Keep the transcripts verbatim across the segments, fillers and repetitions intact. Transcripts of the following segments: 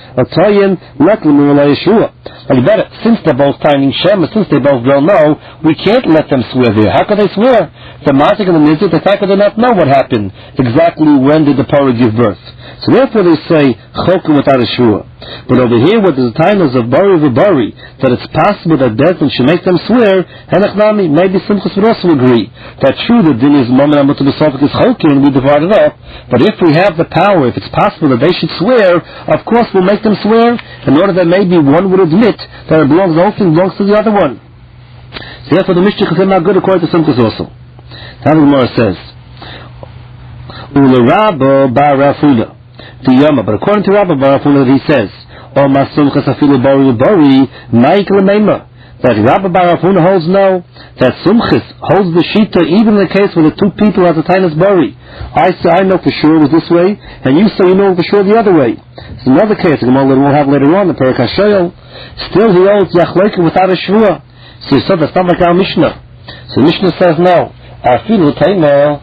Atayin Leklum Yeshua. Like that, since they're both timing Shem, since they both don't know, we can't let them swear there. How could they swear? The Mazik and the Nizik, the fact that they not know what happened, exactly when did the Parah give birth. So therefore they say Chokum without a Shua. But over here, with the titles of Bari V'Bari, that it's possible that Bezdin should make them swear, Henachnami, maybe Simchus would also agree that true, the din is Moment Amutu B'Sofik is Chokim, and we divide it up. But if we have the power, if it's possible that they should swear, of course we'll make them swear, in order that maybe one would admit that it belongs, the whole thing belongs to the other one. So therefore the Mishnah is not good according to Simchus also. Now the Gemara says, Ula Rabba Bar Rafuna. The Yama, but according to Rabbi Barafuna, he says, "O Masumchas Afilu Bari Bari Ma'ik L'Meima." That Rabbi Barafuna holds no, that Sumchas holds the Shita even in the case where the two people have the Tainus Bari. I say I know for sure it was this way, and you say you know for sure the other way. It's another case the Gemara will have later on the Perek HaShoyel. Still he holds Yachleikin without a Shvua. So he said that's not like our Mishnah. So the Mishnah says no. Afilu Tainah.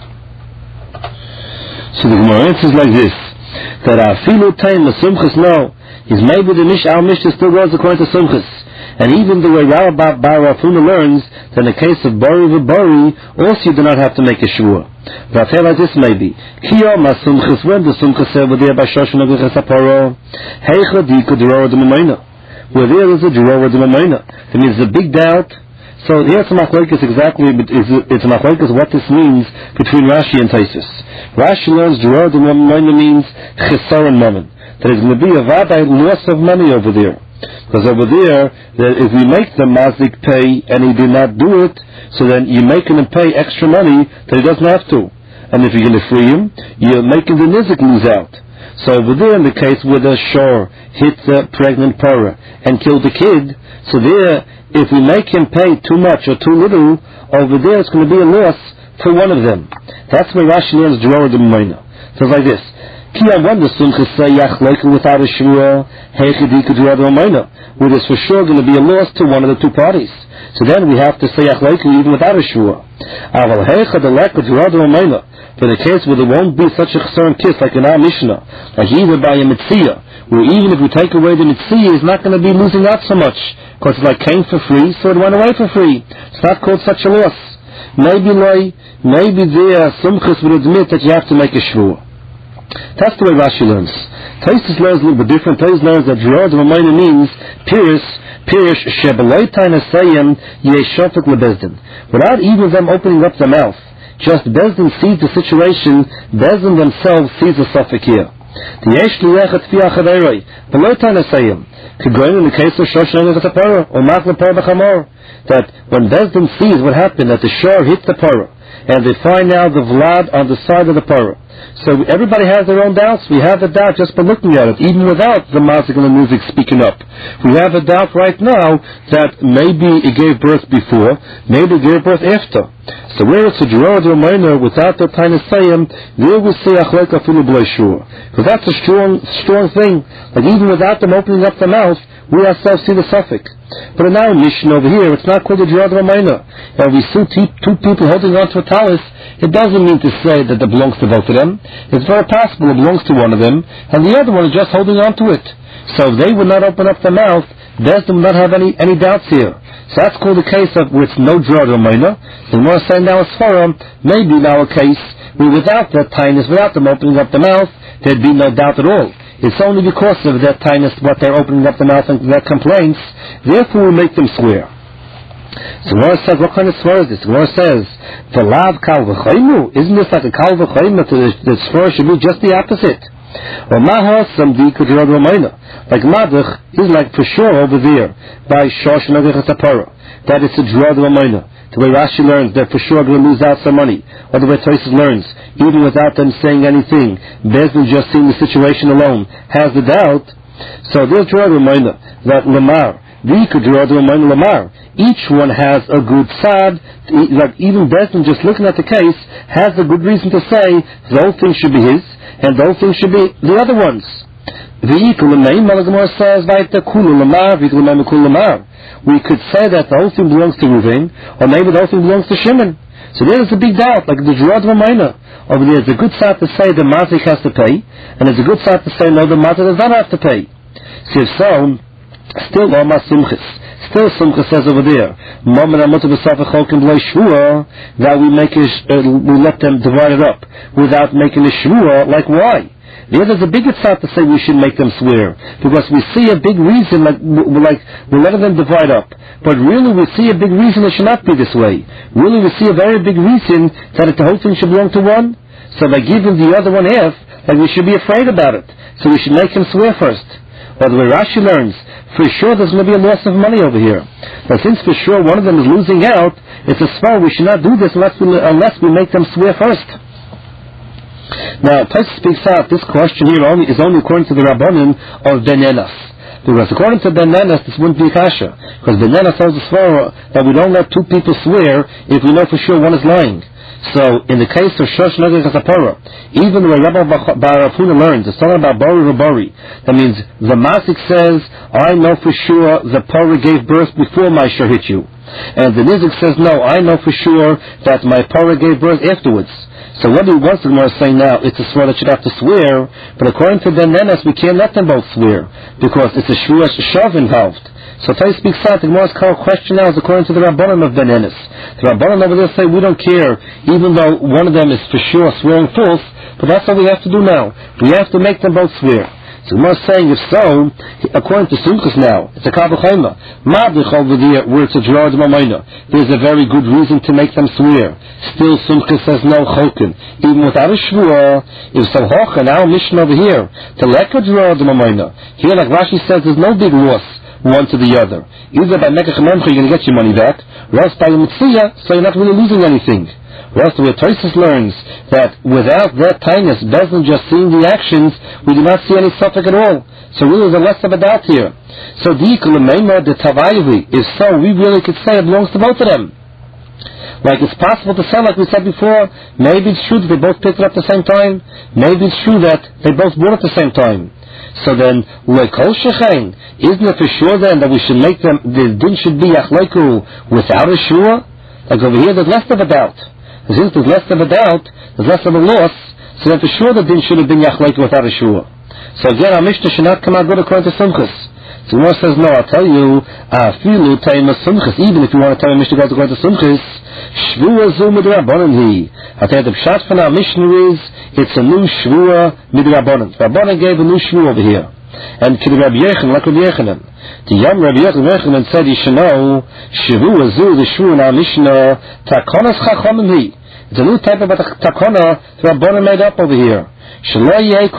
So the Gemara answers like this. That Afilu Taim the Sumchas no is maybe the Mish our Mishnah still goes according to Sumchas, and even the way Rabbi Bar Rafuna learns that in the case of Bari V'Bari also you do not have to make a Shua. But I feel like this maybe Kiyom Sumchas when the Sumchas said over there by Shoshan Aguchas Aparo Heicha Dika Drora de Mamayna, where there is a Drora de Mamayna. That means there's a big doubt. So here's a machlokes exactly. It's a machlokes what this means between Rashi and Taisus. Rashi learns Dror de Mammon means Chesaron Mammon. That is going to be a vadai loss of money over there. Because over there, that if we make the mazik pay and he did not do it, so then you're making him pay extra money that he doesn't have to. And if you're going to free him, you're making the nizik lose out. So over there, in the case where the shor hit the pregnant parah and killed the kid, so there, if we make him pay too much or too little, over there it's going to be a loss for one of them. That's where Rashi learns Dror de Mamayna. So it's like this. Ki Amon the Sumchas say Yachleikin without a Shua, Heichadika Dror de Mamayna, where there's for sure going to be a loss to one of the two parties. So then we have to say Yachleikin even without a Shua. Aval Heichad Alek Dror de Mamayna. For the case where there won't be such a chesron kiss like in our Mishnah, like either by a Mitzvah, where even if we take away the Mitzvah, he's not going to be losing out so much. Because it like came for free, so it went away for free. It's not called such a loss. Maybe loy, maybe there Sumchas would admit that you have to make a shvua. That's the way Rashi learns. Taisus learns a little bit different. Taisus learns that Dror de Mamayna means Pirish, Pirish Shebelei Tainasayim Yeshofik LeBezdin. Without even them opening up their mouth, just Bezdin sees the situation, Bezdin themselves sees the suffix here. The Yesh Liachat Fi Achaderoi, Belei Tainasayim. Could go in the case of Shoshan Parah or Machla Parah B'Chamor, that when Bezdin sees what happened, that the shor hit the Parah, and they find now the Vlad on the side of the Parah. So everybody has their own doubts. We have a doubt just by looking at it, even without the mazik and the music speaking up. We have a doubt right now that maybe it gave birth before, maybe it gave birth after. So where it's a Dror de Mamayna without the Tainus Sayim, there we say Achlek Afilu B'Lei Shua. Because that's a strong, strong thing. Like even without them opening up the mouth, we ourselves see the suffix. But in our mission over here, it's not called a Dror de Mamayna. And we see two, two people holding on to a talis, it doesn't mean to say that it belongs to both of them. It's very possible it belongs to one of them, and the other one is just holding on to it. So if they would not open up their mouth, Bezdin would not have any, any doubts here. So that's called a case of where it's no Dror de Mamayna. And we're saying now as far, maybe now a case where without that tinus, without them opening up the mouth, there'd be no doubt at all. It's only because of that tinus, what they're opening up the mouth and their complaints, therefore we make them swear. So Gemara says, what kind of swear is this? Gemara says, the lav kal v'chaymu. Isn't this like a kal v'chaymu? The swear should be just the opposite. Or maha samdi kudrod ramayna. Like madach is like for sure over there by shosh nagach tapara. That it's a drod ramayna. The way Rashi learns, they're for sure going to lose out some money. Or the way Tosfos learns, even without them saying anything, Bezdin just seeing the situation alone has the doubt. So there's drod ramayna that lamar. We could drod ramayna lamar. Each one has a good sad, like even Bezdin just looking at the case has a good reason to say the whole thing should be his and the whole thing should be the other one's. We could say that the whole thing belongs to Reuven, or maybe the whole thing belongs to Shimon. So there is a big doubt, like the Drod Ramayna. Over there is a good side to say the Mazik has to pay, and there's a good side to say no, the Mazik does not have to pay. So if so, still Oma Simchis. Still Simcha says over there, that we make a, uh, we let them divide it up without making a shvua. Like why? There, there's a big thought to say we should make them swear, because we see a big reason, like, like we're letting them divide up. But really we see a big reason it should not be this way. Really we see a very big reason that the whole thing should belong to one. So by giving the other one half, like we should be afraid about it. So we should make him swear first. By the way Rashi learns, for sure there's going to be a loss of money over here. But since for sure one of them is losing out, it's a svar, we should not do this unless we, unless we make them swear first. Now, Tosfos speaks out, this question here only is only according to the Rabbanim of Ben Enas. Because according to Ben Enas, this wouldn't be kasha. Because Ben Enas holds the svar that we don't let two people swear if we know for sure one is lying. So, in the case of Shosh Nagel Kasapara, even when Rabbi Bar Rav Huna learns, it's talking about Bari Rabari. That means the Masik says, I know for sure the Parah gave birth before my shor hit you. And the Nizik says, no, I know for sure that my Parah gave birth afterwards. So what do what's the Gemara saying now? It's a swear that should have to swear, but according to Ben Enas, we can't let them both swear, because it's a shvua shav involved. So Tosfos speaks out, the Gemara's question now is according to the Rabbanim of Ben Enas. The Rabbanim over there say we don't care, even though one of them is for sure swearing false, but that's what we have to do now. We have to make them both swear. So the Gemara is saying, if so, according to Simchas now, it's a Kabbalah Madich over there, where it's a Gerard Mamayna. There's a very good reason to make them swear. Still Simchas says no Chokin. Even without a Shvua, if so Hochen, our mission over here, to Leka Gerard Mamayna. Here, like Rashi says, there's no big loss one to the other. Either by Mekach Memcha you're going to get your money back, or else by the Mitzvah, so you're not really losing anything. Or else the way Tosfos learns that without that tightness, Bezdin just seeing the actions, we do not see any suffix at all. So really there's a less of a doubt here. So the Ikulamema, the Tavayivi, if so, we really could say it belongs to both of them. Like it's possible to say, like we said before, maybe it's true that they both picked it up at the same time, maybe it's true that they both bought it at the same time. So then, lekol shechain, isn't it for sure then that we should make them, the din should be achleiku without a shua? Like over here there's less of a doubt. Since there's less of a doubt, there's less of a loss, so then for sure the din should have been achleiku without a shua. So again, our Mishnah should not come out good according to Simchas. So Gemara says, no, I'll tell you, afilu taima Simchas, even if you want to tell me Mishnah goes according to Simchas, shvua zu midrabanan hi. I'll tell you the pshat from our Mishnah is, it's a new shvua midrabanan. Rabbanan gave a new shvua over here. And to the Rabbi Yechanan, like Rabbi Yechanan. The Yom Rabbi Yechanan said, you should know, shvua zu, the shvua in our Mishnah, takonas chachamim hi. It's a new type of takona that Rabbanan made up over here. Because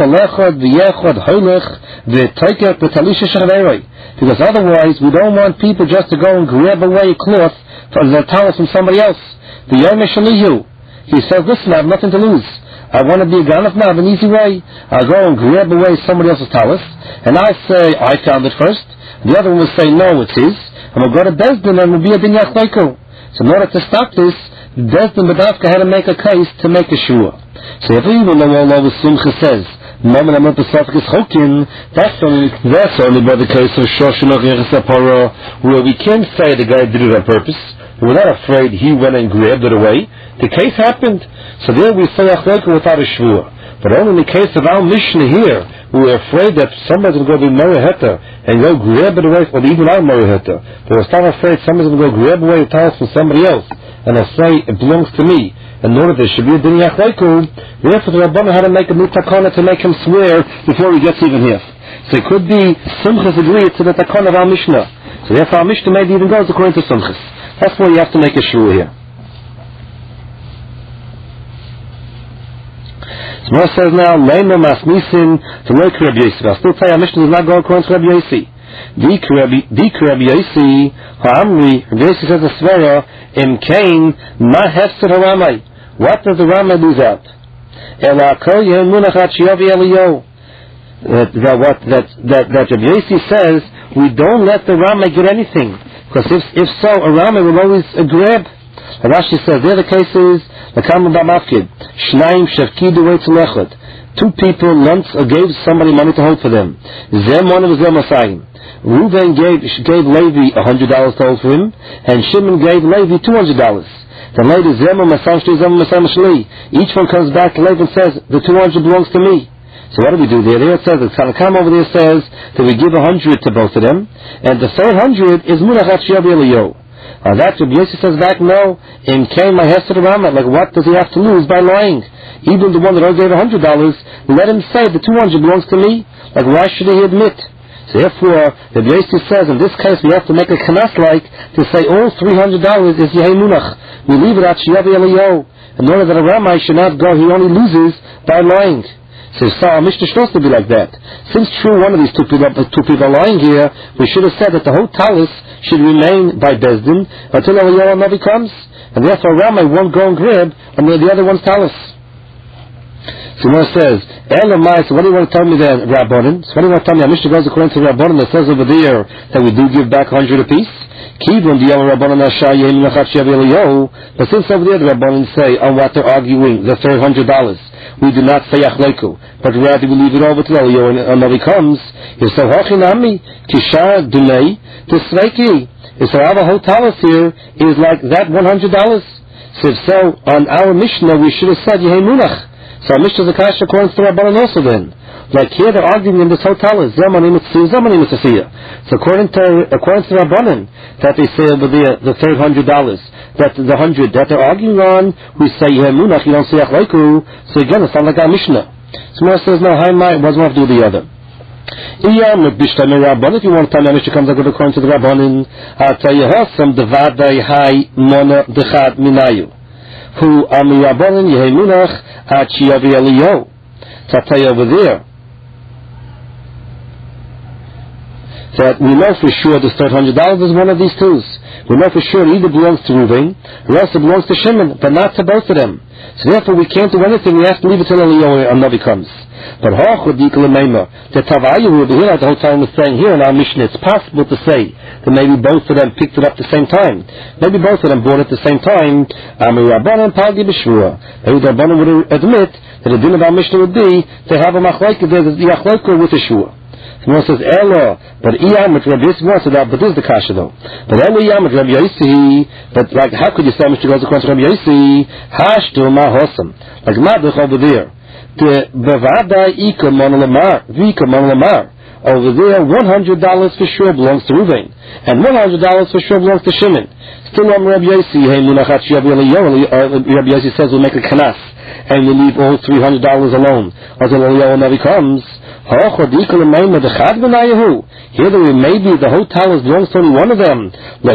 otherwise we don't want people just to go and grab away a cloth from the towel from somebody else. The Yom Shalihu, he says, listen, I have nothing to lose. I want to be a ganaf now, I have an easy way. I'll go and grab away somebody else's towel, and I'll say, I found it first. The other one will say, no, it's his. And we'll go to Bezdin and we'll be a dinyach leiko. So in order to stop this, Bezdin Badavka had to make a case to make a shua. So if even though all over Simcha says, Moment I'm up to Safik is Chokin, that's only, that's only by the case of Shoshana Ghesapara, where we can't say the guy did it on purpose. We're not afraid he went and grabbed it away. The case happened. So there we say Achleika without a shvua. But only in the case of our Mishnah here, we're afraid that somebody's going to go to Moriheta and go grab it away, or even our Moriheta. But we're still afraid somebody's going to go grab away the towels from somebody else, and they'll say, it belongs to me. In order there should be a dinyach leiku, therefore the Rabbanan had to make a new takana to make him swear before he gets even here. So it could be Simchas agreed to the takana of our Mishnah. So therefore our Mishnah maybe even goes according to Simchas. That's why you have to make a shua here. So Gemara says now, Leima masnisin to loik Rabbi Yossi. I'll still tell you our Mishnah does not go according to Rabbi Yossi. Dik Rabbi Yossi, ha'amri, Rabbi Yossi says a svara, im kain, ma hefzer haramai. What does the Rama lose out? That what that that that Rabbi Yossi says, we don't let the Rama get anything, because if if so, a Rama will always uh, grab. Rashi says the other case is the Kamal Bamafkid Shnaim Shavkidu Weitzlechot. Two people once uh, gave somebody money to hold for them. Zem one of Zem Masayim. Reuven gave gave Levi a hundred dollars to hold for him, and Shimon gave Levi two hundred dollars. The lady Zema Masam Shli Zema Masam Shli. Each one comes back to Levi and says, the two hundred belongs to me. So what do we do there? There it says, the Tanakam over there says that we give a hundred to both of them, and the third hundred is Munach Chiyav Eliyahu. Uh, that Rabbi Yossi says back, no, in came my Hesed Rama, like what does he have to lose by lying? Even the one that already gave a hundred dollars, let him say the two hundred belongs to me. Like why should he admit? So therefore, Rabbi Yossi says in this case we have to make a kanas like to say all three hundred dollars is Yehei Munach. We leave it at Chiyav Eliyahu. In order that a Ramai should not go, he only loses by lying. So, so our Mishnah is supposed to be like that. Since true one of these two people, two people are lying here, we should have said that the whole talis should remain by Bezdin until Eliyahu Navi comes, and therefore Ramai won't go and grab and the other one's talis. So Gemara says, Elamai, so what do you want to tell me then, Rabbanan? So what do you want to tell me? Our Mishnah goes according to Rabbanan that says over there that we do give back a hundred apiece. Kivon the Yom Rabbanan Asha Yehin Lachat Shiav Eliyahu. But since over there the Rabbanan say on what they're arguing, the third hundred dollars, we do not say Achleiku, but rather we leave it over to Eliyahu and Navi comes. If so, Hachinami Kishar Dunei Tisveiki. If so, our whole talis here is like that one hundred dollars. So if so, on our Mishnah we should have said Yehin Munach. So our Mishnah Zakash according to Rabbanan also then. Like here they're arguing in this whole talis, Zamani Mitzvah, Zamani Mitzvah. So according to according to Rabbanan, that they say over there the third hundred dollars, that the hundred that they're arguing on, we say Yemunach, you don't say Achlaiku. So again, it sounds like our Mishnah. So Mara says, no, hi, my, what's one have to do the other? If you want to tell me how Mishnah comes out according to the Rabbanan, I'll tell you how some Devadai Hai Mona Dechad Minayu. Who Ami Rabbanan Yemunach at Chiyav Eliyahu. So I'll tell you over there that we know for sure this third hundred dollars is one of these twos. We know for sure it either belongs to Reuven or else it belongs to Shimon, but not to both of them. So therefore we can't do anything, we have to leave it till Eliyahu and Navi comes. But the Tavayu over here, the whole time was saying here in our Mishnah, it's possible to say that maybe both of them picked it up at the same time. Maybe both of them bought it at the same time. Maybe the Rabbanan would admit that the din of our Mishnah would be to have a machlokes, the machlokes with a shua. Someone says, Elo, but Iyam with Rabbi Yossi, so that, but this is the kasha though. But Elo Iyam with Rabbi Yossi, but like, how could you say Mishnah goes according to Rabbi Yossi? Hashtu ma hosam. Like, Madach over there. The Bevada Ika Mon Lamar, Vika Mon Lamar. Over there, one hundred dollars for sure belongs to Reuven, and one hundred dollars for sure belongs to Shimon. Still on Rabbi Yossi, hey, Munachat Shiav Eliyahu, Rabbi Yossi says we'll make a kanas, and we'll leave all three hundred dollars alone. Until Eliyahu Navi comes. Here there maybe the whole talis belongs to only one of them.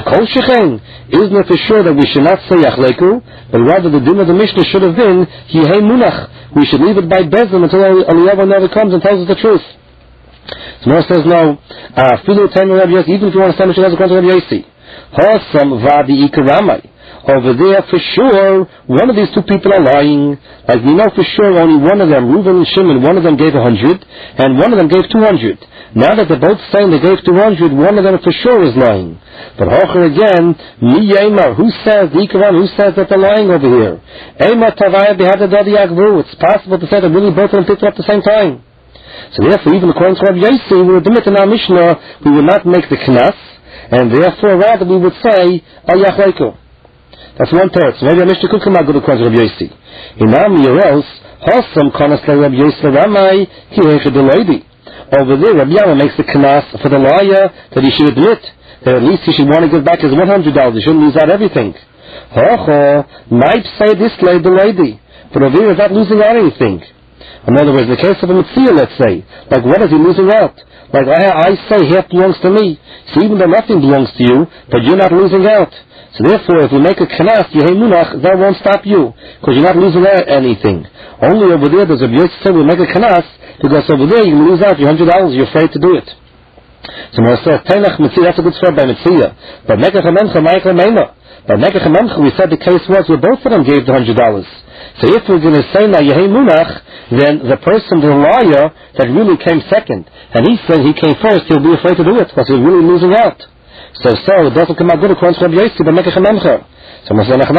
Isn't it for sure that we should not say Achleiku, but rather the din of the Mishnah should have been Yehei Munach. We should leave it by Bezin until Eliyahu never comes and tells us the truth. So Moshe says no. Even if you want to say Mishnah according to Rabbi Yossi, Hosam Vadi Ikaramai. Over there, for sure, one of these two people are lying. Like we know for sure, only one of them, Reuven and Shimon, one of them gave a hundred, and one of them gave two hundred. Now that they're both saying they gave two hundred, one of them for sure is lying. But Hocher again, Mi Yemar, who says, the Ikaran, who says that they're lying over here? Eimar Tavaya Behadadadi Agvu, it's possible to say that really both of them picked up at the same time. So therefore, even according to Rabbi Yossi, we would admit in our Mishnah, we would not make the Knas, and therefore rather we would say, Al Yachleiku. That's one third. So maybe a Mishnah could come out good according to Rabbi Yossi. In Ami or else, Hosam Kanas like Rabbi Yossi Ramai, he heard the lady. Over there, Rabbi Yama makes the Kanas for the liar that he should admit that at least he should want to give back his one hundred dollars. He shouldn't lose out everything. Hocho might say this lady, the lady, but over here is not losing out anything. In other words, in the case of a Mitzvah, let's say, like what is he losing out? Like I, I say half belongs to me. So even though nothing belongs to you, but you're not losing out. So therefore, if we make a kanas, Yehei Munach, that won't stop you, because you're not losing out anything. Only over there, there's a Rabbi Yossi said we make a kanas, because over there you lose out your hundred dollars, you're afraid to do it. So Moshe says, Tainach Mitzvah, that's a good spread by Mitzvah. But Mekach HaMemcha, Ma'ikla Meima. But Mekach HaMemcha, we said the case was where both of them gave the hundred dollars. So if we're going to say now Yehei Munach, then the person, the liar, that really came second, and he said he came first, he'll be afraid to do it, because he's really losing out. So, so it doesn't come out good according to Rabbi Yossi, but make a chamemcha. So, we have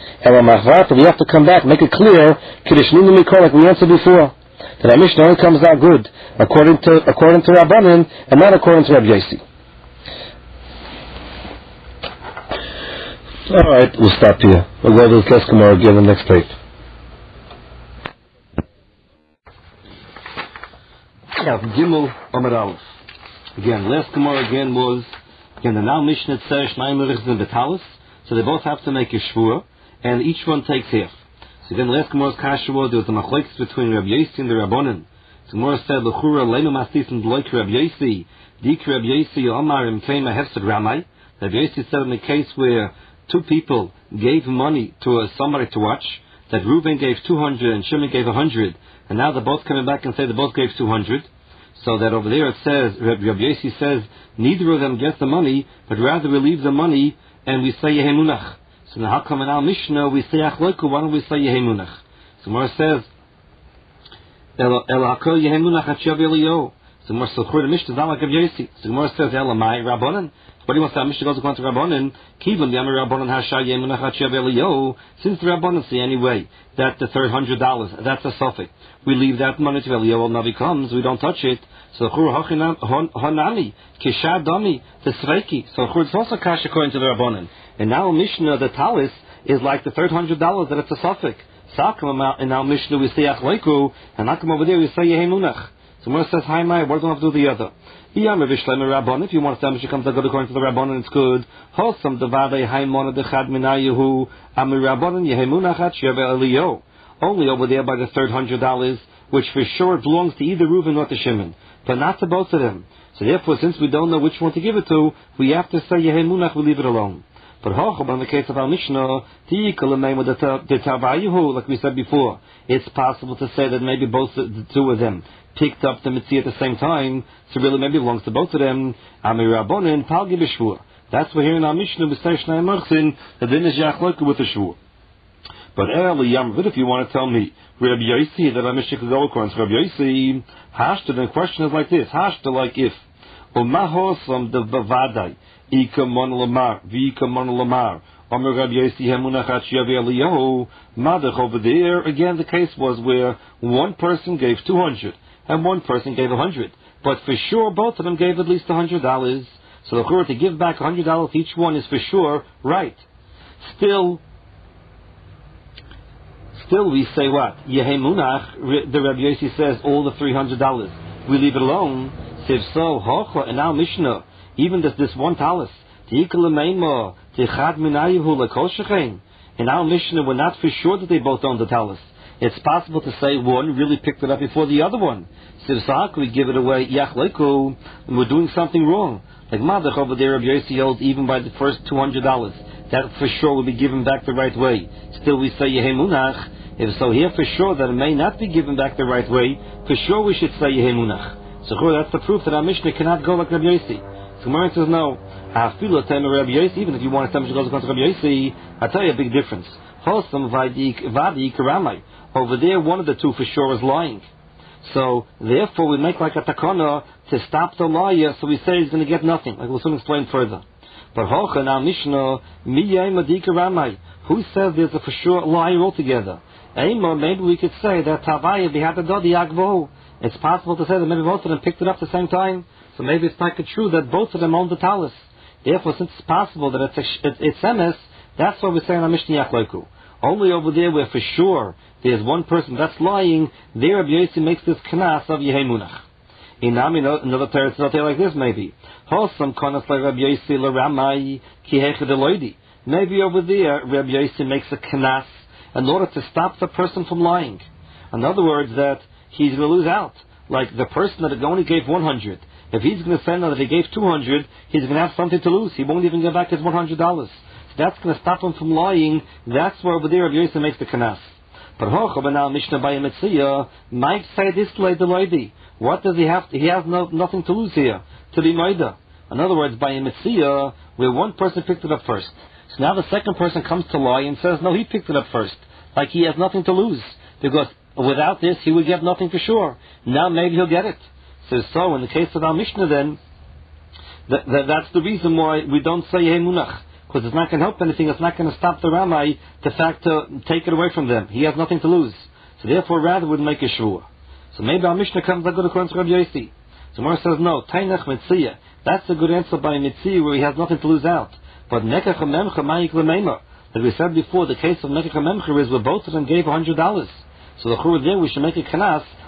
to come back, make it clear, Kiddush Ninu Mikol, like we answered before, that our Mishnah only comes out good according to according to Rabbanan and not according to Rabbi Yossi. All right, we'll stop here. We'll go to the Test Gemara again on the next page. Daf Gimel Amud Aleph. Again, last Gemara again was, again, the now Mishnah says, Shnayim Merichs and Betalis, so they both have to make a shvur, and each one takes half. So again, last Gemara's Kasha was, there was a machlokes between Rabbi Yossi and the Rabbanan. So Gemara said, L'chura leinu mastis and loik Rabbi Yossi, dik Rabbi Yossi Omar im Kema Hefsed Ramai. Rabbi Yossi said in the case where two people gave money to uh, somebody to watch, that Reuben gave two hundred and Shimon gave one hundred, and now they're both coming back and say they both gave two hundred. So that over there it says, Rabbi Yossi says, neither of them gets the money, but rather we leave the money and we say Yehemunach. So now how come in our Mishnah we say Achloiku, why don't we say Yehemunach? So Gemara says, El Hakol Yehemunach Hachav Eliyo. So Gemara says, the Mishnah is not like Rabbi Yossi. So Gemara says, Elamai Rabbanan. But he wants to Mishnah goes according to Rabbanan, Kivon the Amir Rabbanan Hasha Yehemunach Hachav Eliyo. Since the Rabbanan say anyway that the third hundred dollars, that's a suffix, we leave that money to Eliyo. Now becomes we don't touch it. So Chur Honami Kishad Dami the Sveiki. So Chur is also cash according to the Rabbanan. And now Mishnah the Talis is like the third hundred dollars that it's a suffix. Sakum in our Mishnah we say Achleiku, and Akum over there we say Yehemunach. So Gemara says, Hi my, what do I have to do the other? If you want to say Mishnah comes to go according to the Rabbanan, it's good. Hosam Devade Haimona Dechad Minayahu Amir Rabbanan Yehemunach Hachav Eliyo. Only over there by the third hundred dollars, which for sure belongs to either Reuben or to Shimon, but not to both of them. So therefore, since we don't know which one to give it to, we have to say Yehemunach, we leave it alone. But in the case of our Mishnah, like we said before, it's possible to say that maybe both the two of them picked up the mitzvah at the same time, so really maybe it belongs to both of them. Amir Rabbanan Palgi b'shvur. That's where here in our Mishnah we say Shnei Marchsin, the din is Yachloku with the shvur. But early Yamvid, if you want to tell me Rabbi Yossi that our Mishnah could go according to Rabbi Yossi, Hashta, the question is like this: Hashta, like if Umahosam the Vavadai Ika Mon Lamar Vika Mon Lamar Amir Rabbi Yossi Hemunach Hachav Eliyahu Madach. Over there again, the case was where one person gave two hundred and one person gave a hundred, but for sure both of them gave at least a hundred dollars. So the Chur to give back a hundred dollars each one is for sure right. Still. Still, we say what? Yehemunach, the Rabbi Yossi says all the three hundred dollars. We leave it alone. If so, Hocha, in our Mishnah, even this, this one talis, in our Mishnah, we're not for sure that they both own the talis. It's possible to say one really picked it up before the other one. Sivsak, we give it away, Yachleku, and we're doing something wrong. Like Madach over there, Rabbi Yossi holds even by the first two hundred dollars. That for sure will be given back the right way. Still we say Yehemunach. If so here for sure that it may not be given back the right way, for sure we should say Yehemunach. So that's the proof that our Mishnah cannot go like Rabbi Yossi. So Gemara says no. Rabbi Yossi, even if you want to tell me she goes against Rabbi Yossi, I'll tell you a big difference. Over there one of the two for sure is lying. So therefore we make like a takana to stop the liar, so we say he's going to get nothing. Like we'll soon explain further. But Hocha in our Mishnah, Miyay Madika Ramai, who says there's a for sure liar altogether? Eima, maybe we could say that Tavaya Bihadadadi Agbo. It's possible to say that maybe both of them picked it up at the same time. So maybe it's not true that both of them own the talis. Therefore, since it's possible that it's a, it's, it's M S, that's why we say in our Mishnah Yachloku. Only over there where for sure there's one person that's lying, there Rabbi Yossi makes this knas of Yehemunach. In another parrot, it's not there like this, maybe. Maybe over there, Rabbi Yossi makes a knas in order to stop the person from lying. In other words, that he's going to lose out. Like the person that only gave one hundred. If he's going to send out that he gave two hundred, he's going to have something to lose. He won't even get back his one hundred dollars. So that's going to stop him from lying. That's where over there Rabbi Yossi makes the knas. But Hochabanal Mishnah by Metzia might say this way the lady. What does he have? To, he has no, nothing to lose here to be Maida. In other words, by a Metzia, where one person picked it up first. So now the second person comes to lie and says, no, he picked it up first. Like he has nothing to lose. Because without this, he would get nothing for sure. Now maybe he'll get it. So, so in the case of our Mishnah then, that, that, that's the reason why we don't say Yehemunach. Because it's not going to help anything. It's not going to stop the Ramai, the fact to take it away from them. He has nothing to lose. So therefore, rather would make a shvur. So maybe our Mishnah comes like good according to Rabbi Yossi. So Gemara says no. Tainach Metzia. That's a good answer by Metzia where he has nothing to lose out. But Nekach Memcha Ma'ik L'Meimah. As we said before, the case of Nekach Memcha is where both of them gave one hundred dollars. So the Chur there we should make a knas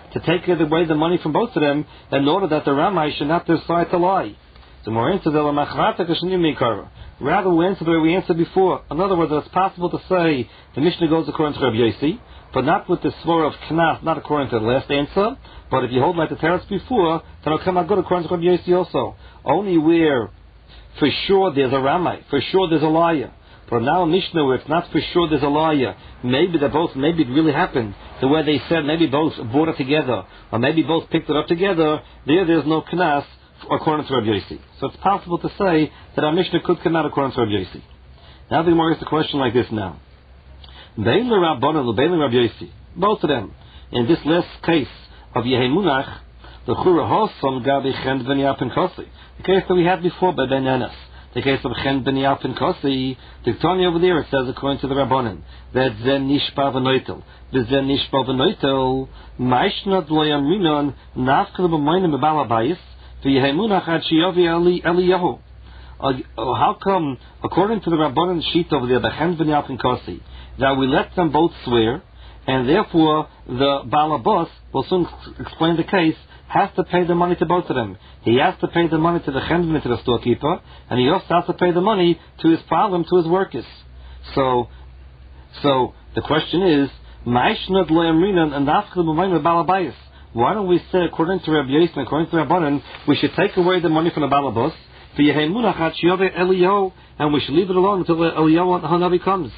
to take away the money from both of them in order that the Ramai should not decide to lie. The more answer the rather we answer the way we answered before. In other words, it's possible to say the Mishnah goes according to Rabbi Yossi, but not with the svara of Knas, not according to the last answer. But if you hold like the teretz before, then it'll come out good according to Rabbi Yossi also. Only where for sure there's a Ramai, for sure there's a liar. But now Mishnah, where it's not for sure there's a liar, maybe they both, maybe it really happened the way they said, maybe both brought it together, or maybe both picked it up together. There, there's no Knas according to Rabbi Yossi. So it's possible to say that our Mishnah could come out according to Rabbi Yossi. Now the Gemara asks the question like this now. Bein l'Rabbanan u'bein l'Rabbi Yossi, both of them, in this last case of Yehemunach, the Chura Hosom Gabi Chen Ben Yapin Kosi, the case that we had before by Ben Enes, the case of Chen Ben Yapin Kosi, the Tanya over there, it says according to the Rabbanan, that Zen Nishpa V'Noitel, the Zen Nishpa V'Noitel, Maishnad Lo Yamrinon, Nafkel B'Moinim B'Bal Abayis, V'Yehemunach Ad Shiyovi Eliyahu. How come, according to the Rabbanan sheet over there, the Chen Ben Yapin Kosi, that we let them both swear, and therefore the Balabos, will soon explain the case, has to pay the money to both of them. He has to pay the money to the Chendvan, to the storekeeper, and he also has to pay the money to his problem, to his workers. So, so the question is, why don't we say, according to Rabbi Yossi, according to Rabbanan, we should take away the money from the Balabos, and we should leave it alone until Eliyahu Hanavi comes.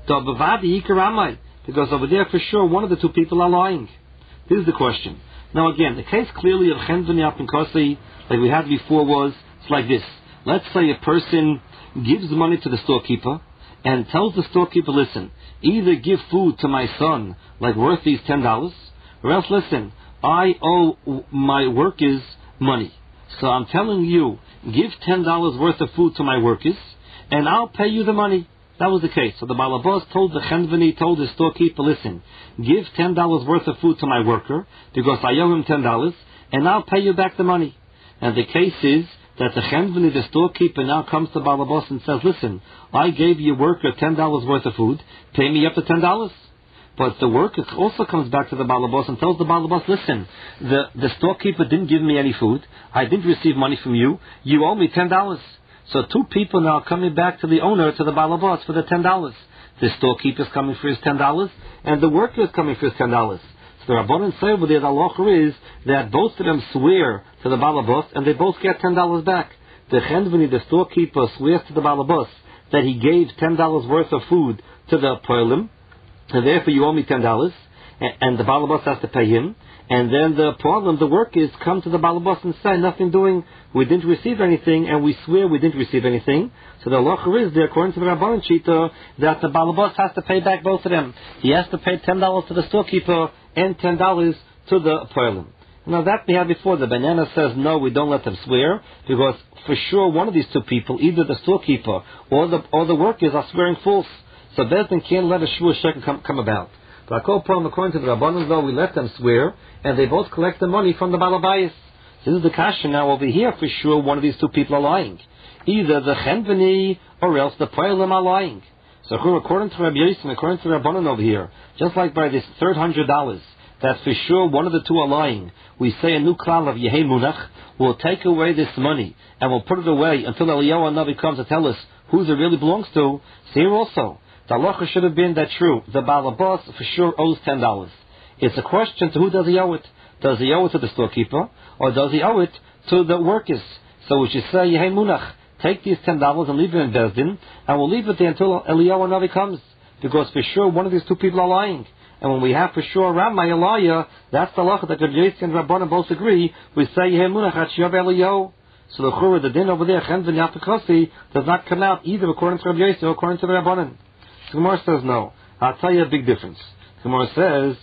Because over there, for sure, one of the two people are lying. This is the question. Now again, the case clearly of Chen Ben Yapin Kosi, like we had before, was it's like this. Let's say a person gives money to the storekeeper and tells the storekeeper, listen, either give food to my son, like worth these ten dollars, or else listen, I owe my workers money. So I'm telling you, give ten dollars worth of food to my workers, and I'll pay you the money. That was the case. So the Balabas told the Chendvani, told the storekeeper, listen, give ten dollars worth of food to my worker, because I owe him ten dollars, and I'll pay you back the money. And the case is that the Chendvani, the storekeeper, now comes to Balabas and says, listen, I gave your worker ten dollars worth of food, pay me up to ten dollars. But the worker also comes back to the Balabas and tells the Balabas, listen, the, the storekeeper didn't give me any food, I didn't receive money from you, you owe me ten dollars. So two people now are coming back to the owner, to the Balabas, for the ten dollars. The storekeeper is coming for his ten dollars, and the worker is coming for his ten dollars. So the Rabbanan say over there, the halacha is that both of them swear to the Balabas, and they both get ten dollars back. The Chendvani, the storekeeper, swears to the Balabas that he gave ten dollars worth of food to the Poilim, and therefore you owe me ten dollars, and, and the Balabas has to pay him. And then the problem, the workers come to the Balabas and say, nothing doing, we didn't receive anything, and we swear we didn't receive anything. So the halacha is there, according to the Rabbanan Shita, that the Balabas has to pay back both of them. He has to pay ten dollars to the storekeeper and ten dollars to the Poilim. Now that we had before, the banana says, no, we don't let them swear, because for sure one of these two people, either the storekeeper or the or the workers, are swearing false. So Bezdin can't let a shua shekel come, come about. But I call upon, according to the Rabbanan, though, we let them swear, and they both collect the money from the Balabayas. This is the kasha now over here. For sure, one of these two people are lying. Either the Chendvani or else the Poilim are lying. So according to Rabbi Yossi, according to the Rabbanan over here, just like by this third hundred dollars, that for sure one of the two are lying, we say a new klal of Yehei Munach, we'll take away this money, and we'll put it away until Eliyahu Hanavi comes to tell us whose it really belongs to. So here also, the halacha should have been that true. The Balabas for sure owes ten dollars. It's a question to who does he owe it? Does he owe it to the storekeeper, or does he owe it to the workers? So we should say, Yehei Munach, take these ten dollars and leave it in Bezdin, and we'll leave it there until Eliyahu Hanavi comes. Because for sure one of these two people are lying. And when we have for sure Ramai a liar, that's the halacha that Rabbi Yossi and Rabbanan both agree. We say, Yehei Munach at Shiyav Eliyahu. So the chura, the din over there, Chen Ben Yapin Kosi, does not come out either according to Rabbi Yossi or according to the Rabbanan. The Gemara says no. I'll tell you a big difference. The Gemara says,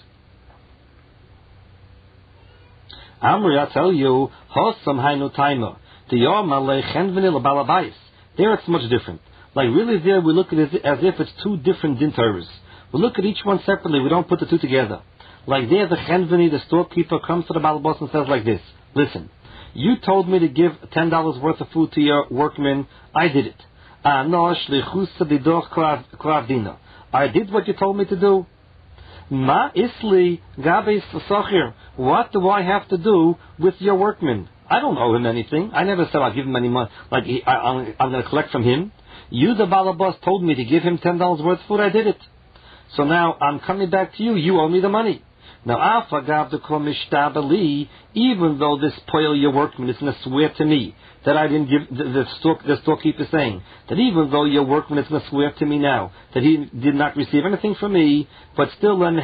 Amri, I tell you, Hosam Hainu Taima, the Yom Alei Chenveni L'Balabayis. There it's much different. Like really there we look at it as if it's two different din Torahs. We look at each one separately, we don't put the two together. Like there the Chenveni, the storekeeper, comes to the Balabas and says like this, listen, you told me to give ten dollars worth of food to your workmen, I did it. I did what you told me to do. Ma isli gabes sachir. What do I have to do with your workman? I don't owe him anything. I never said I'll give him any money. Like he, I, I'm, I'm going to collect from him. You, the balabas, told me to give him ten dollars worth of food. I did it. So now I'm coming back to you. You owe me the money. Now, afagav the komishtabali. Even though this poil, your workman, is going to swear to me that I didn't give the, the, store, the storekeeper saying that even though your workman is going to swear to me now that he did not receive anything from me, but still, I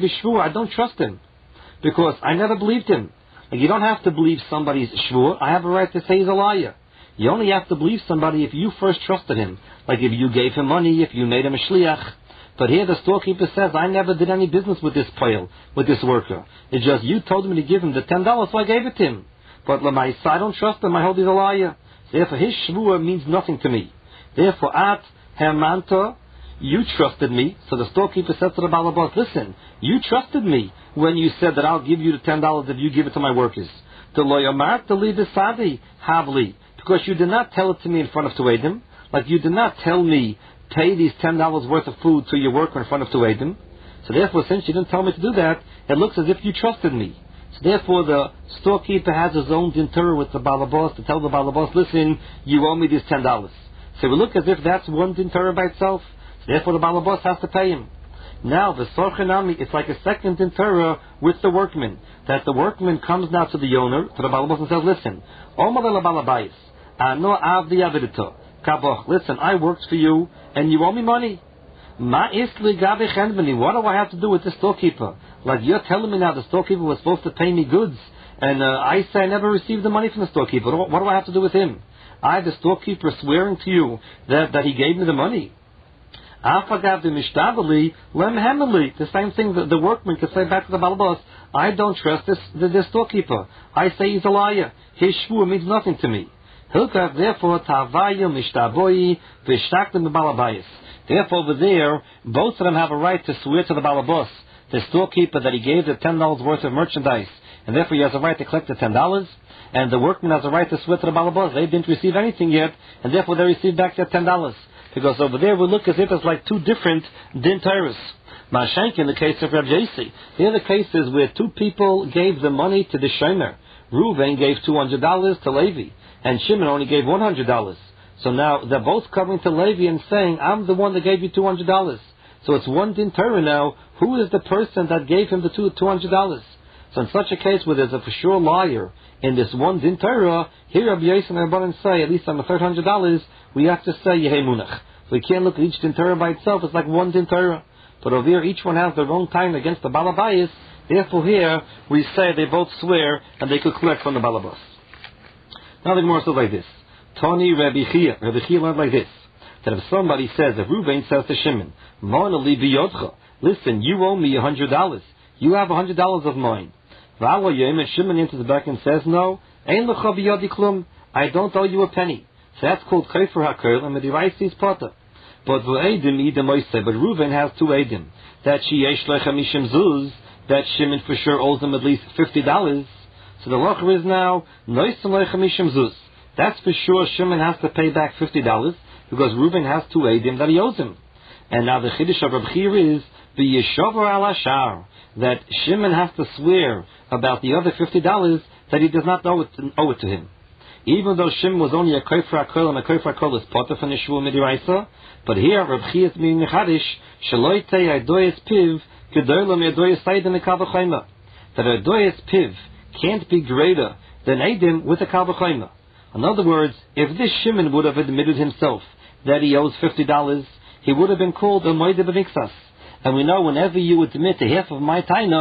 don't trust him because I never believed him. Like, you don't have to believe somebody's shvur. I have a right to say he's a liar. You only have to believe somebody if you first trusted him. Like if you gave him money, if you made him a shliach. But here the storekeeper says, I never did any business with this poil, with this worker. It's just you told me to give him the ten dollars, so I gave it to him. But Lamaisa, I don't trust him. I hold he's a liar. Therefore, his shvur means nothing to me. Therefore, at Hermanta, you trusted me. So the storekeeper said to the balabas, listen, you trusted me when you said that I'll give you the ten dollars if you give it to my workers. The loyamart, the lead sadi, havli. Because you did not tell it to me in front of Tuedim. Like you did not tell me, pay these ten dollars worth of food to your worker in front of Tuedim. So therefore, since you didn't tell me to do that, it looks as if you trusted me. So therefore, the storekeeper has his own dintur with the balabas to tell the balabas, listen, you owe me these ten dollars. So we look as if that's one dintur by itself. So therefore, the balabas has to pay him. Now, the sorchanami, it's like a second dintura with the workman. That the workman comes now to the owner, to the balabas, and says, listen, Omar el balabais, ano avdi avidito. Kaboch, listen, I worked for you, and you owe me money. Ma isli gabi chenbeni. What do I have to do with the storekeeper? Like you're telling me now the storekeeper was supposed to pay me goods, and uh, I say I never received the money from the storekeeper. What, what do I have to do with him? I, the storekeeper, swearing to you that, that he gave me the money. Afagav the mishtabali lem hemeli. The same thing that the workman could say back to the balabas. I don't trust this the, the storekeeper. I say he's a liar. His shvur means nothing to me. Hilkav, therefore, Tavayu Mishtaboi Vishtaktim the Balabayas. Therefore, over there, both of them have a right to swear to the Balabas, the storekeeper, that he gave the ten dollars worth of merchandise, and therefore he has a right to collect the ten dollars, and the workman has a right to swear to the Balabas. They didn't receive anything yet, and therefore they received back their ten dollars. Because over there we look as if it's like two different din Torahs. Mashenk, in the case of Reb Yossi, the other cases where two people gave the money to the Shomer. Reuven gave two hundred dollars to Levi, and Shimon only gave one hundred dollars. So now they're both coming to Levi and saying, I'm the one that gave you two hundred dollars. So it's one din Torah now. Who is the person that gave him the two hundred dollars? So in such a case where there's a for sure liar in this one din Torah, here Rabbi Yosef and Rabbanan say, at least on the third hundred dollars, we have to say Yehei Munach. We can't look at each din Torah by itself. It's like one din Torah. But over here, each one has their own time against the Balabayas. Therefore here, we say they both swear and they could collect from the Balabas. Now the Gemara says like this. Tani Rabbi Chia. Rabbi Chia learned like this. That if somebody says, if Reuven says to Shimon, Mona li biyodcha, listen, you owe me a hundred dollars. You have a hundred dollars of mine. V'alo yom, and Shimon enters back and says, no, ein lecha biyodi klum, I don't owe you a penny. So that's called kaifer hakel, and the device is potter. But v'eidim idem oise, but Reuven has two eidim. That she yesh lecha mishim zuz, that Shimon for sure owes him at least fifty dollars. So the locher is now, noisem lecha mishim zuz. That's for sure Shimon has to pay back fifty dollars, because Reuven has two eidim that he owes him. And now the chiddush of Reb Chia is, v'yeshover al ashar, that Shimon has to swear about the other fifty dollars that he does not owe it, owe it to him. Even though Shimon was only a kofer hakol, and a kofer hakol is potter from the shvur midiraisa, but here Reb Chia is being mechadish, shaloi tei adoyes piv, gedoyla mi adoyes saydem ekal v'chayma. That adoyes piv can't be greater than eidim with a kal v'chayma. In other words, if this Shimon would have admitted himself that he owes fifty dollars, he would have been called a moide b'miksas. And we know whenever you admit to half of my taina,